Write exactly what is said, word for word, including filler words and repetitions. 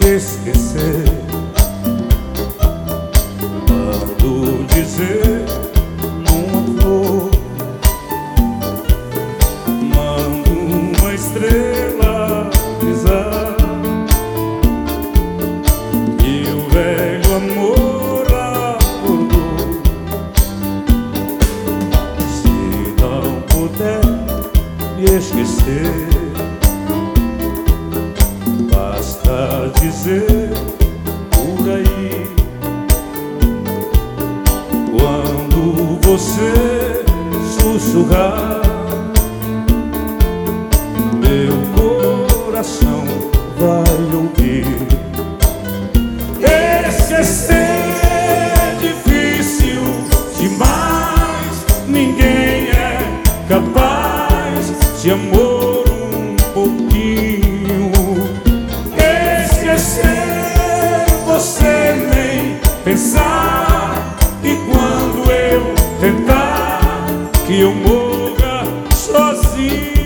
esquecer. Mando dizer numa flor, mando uma estrela brisar, e o velho amor acordou. Se não puder me esquecer, basta dizer por aí, quando você sussurrar, meu coração vai ouvir. Esquecer é difícil demais, ninguém é capaz. Se amor um pouquinho, esquecer você nem pensar. E quando eu tentar que eu morra sozinho,